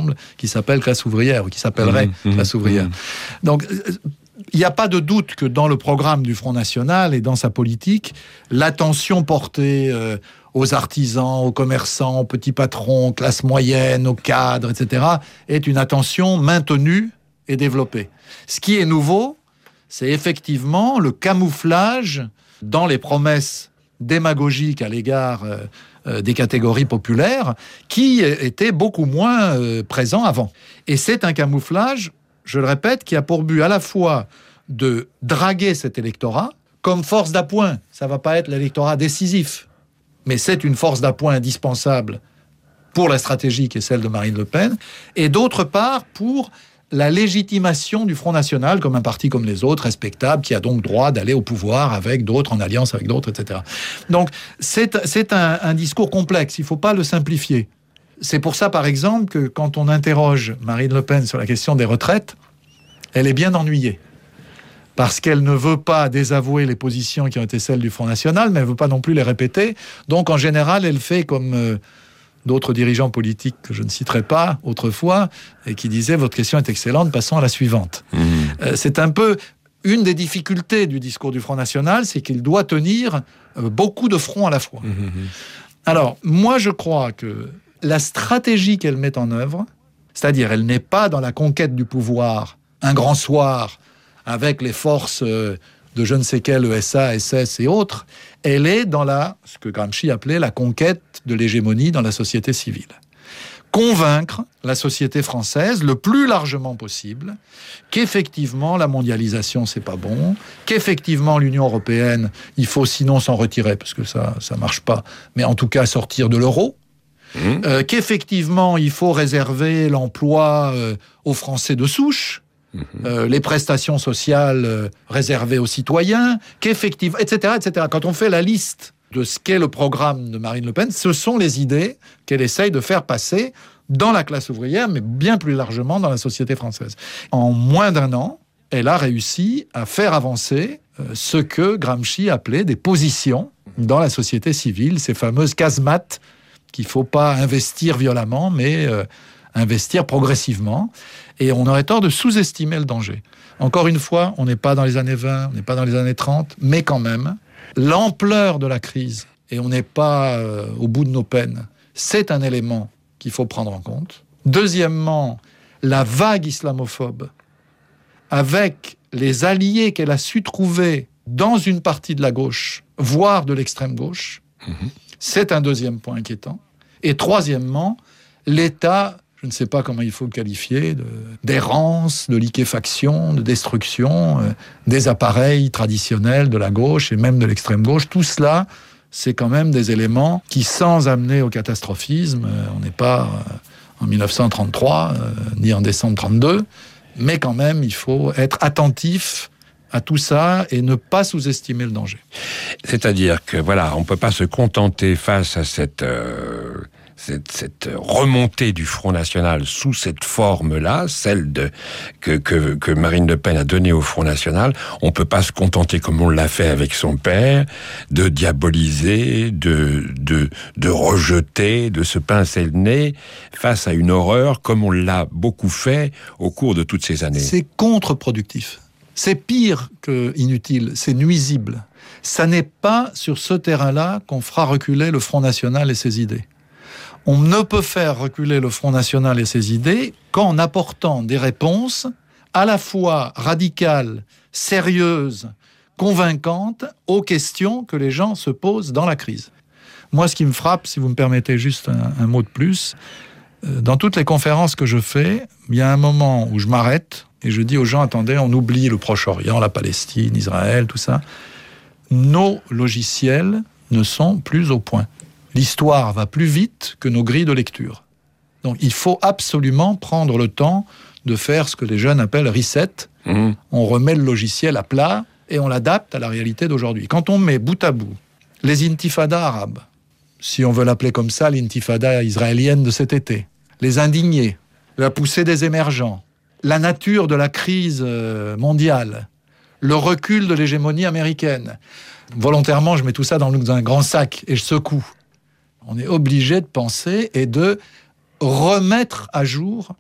semble, qui s'appelle Classe ouvrière, ou qui s'appellerait Classe ouvrière. Donc, il n'y a pas de doute que dans le programme du Front National et dans sa politique, l'attention portée aux artisans, aux commerçants, aux petits patrons, classe moyenne, aux cadres, etc., est une attention maintenue et développée. Ce qui est nouveau, c'est effectivement le camouflage dans les promesses démagogiques à l'égard des catégories populaires qui étaient beaucoup moins présents avant. Et c'est un camouflage, je le répète, qui a pour but à la fois de draguer cet électorat comme force d'appoint. Ça ne va pas être l'électorat décisif, mais c'est une force d'appoint indispensable pour la stratégie qui est celle de Marine Le Pen, et d'autre part pour la légitimation du Front National comme un parti comme les autres, respectable, qui a donc droit d'aller au pouvoir avec d'autres, en alliance avec d'autres, etc. Donc c'est un discours complexe, il ne faut pas le simplifier. C'est pour ça, par exemple, que quand on interroge Marine Le Pen sur la question des retraites, elle est bien ennuyée. Parce qu'elle ne veut pas désavouer les positions qui ont été celles du Front National, mais elle ne veut pas non plus les répéter. Donc, en général, elle fait comme d'autres dirigeants politiques que je ne citerai pas autrefois, et qui disaient « Votre question est excellente, passons à la suivante ». C'est un peu une des difficultés du discours du Front National, c'est qu'il doit tenir beaucoup de fronts à la fois. Alors, moi, je crois que la stratégie qu'elle met en œuvre, c'est-à-dire elle n'est pas dans la conquête du pouvoir un grand soir avec les forces de je ne sais quel ESA, SS et autres, elle est dans ce que Gramsci appelait la conquête de l'hégémonie dans la société civile. Convaincre la société française le plus largement possible qu'effectivement la mondialisation c'est pas bon, qu'effectivement l'Union européenne, il faut sinon s'en retirer parce que ça marche pas, mais en tout cas sortir de l'euro, qu'effectivement il faut réserver l'emploi aux Français de souche, les prestations sociales réservées aux citoyens, qu'effectivement, etc., etc. Quand on fait la liste de ce qu'est le programme de Marine Le Pen, ce sont les idées qu'elle essaye de faire passer dans la classe ouvrière, mais bien plus largement dans la société française. En moins d'1 an, elle a réussi à faire avancer ce que Gramsci appelait des positions dans la société civile, ces fameuses casemates qu'il ne faut pas investir violemment, mais investir progressivement. Et on aurait tort de sous-estimer le danger. Encore une fois, on n'est pas dans les années 20, on n'est pas dans les années 30, mais quand même, l'ampleur de la crise, et on n'est pas au bout de nos peines, c'est un élément qu'il faut prendre en compte. Deuxièmement, la vague islamophobe, avec les alliés qu'elle a su trouver dans une partie de la gauche, voire de l'extrême gauche, c'est un deuxième point inquiétant. Et troisièmement, l'état, je ne sais pas comment il faut le qualifier, d'errance, de liquéfaction, de destruction des appareils traditionnels de la gauche et même de l'extrême gauche. Tout cela, c'est quand même des éléments qui, sans amener au catastrophisme, on n'est pas en 1933, ni en décembre 1932, mais quand même, il faut être attentif à tout ça et ne pas sous-estimer le danger. C'est-à-dire que, voilà, on ne peut pas se contenter face à cette remontée du Front National sous cette forme-là, celle que Marine Le Pen a donnée au Front National. On ne peut pas se contenter, comme on l'a fait avec son père, de diaboliser, de rejeter, de se pincer le nez face à une horreur, comme on l'a beaucoup fait au cours de toutes ces années. C'est contre-productif. C'est pire que inutile, c'est nuisible. Ça n'est pas sur ce terrain-là qu'on fera reculer le Front National et ses idées. On ne peut faire reculer le Front National et ses idées qu'en apportant des réponses à la fois radicales, sérieuses, convaincantes aux questions que les gens se posent dans la crise. Moi, ce qui me frappe, si vous me permettez juste un mot de plus, dans toutes les conférences que je fais, il y a un moment où je m'arrête et je dis aux gens, attendez, on oublie le Proche-Orient, la Palestine, Israël, tout ça. Nos logiciels ne sont plus au point. L'histoire va plus vite que nos grilles de lecture. Donc il faut absolument prendre le temps de faire ce que les jeunes appellent reset. On remet le logiciel à plat et on l'adapte à la réalité d'aujourd'hui. Quand on met bout à bout les intifadas arabes, si on veut l'appeler comme ça, l'intifada israélienne de cet été, les indignés, la poussée des émergents, la nature de la crise mondiale, le recul de l'hégémonie américaine. Volontairement, je mets tout ça dans un grand sac et je secoue. On est obligé de penser et de remettre à jour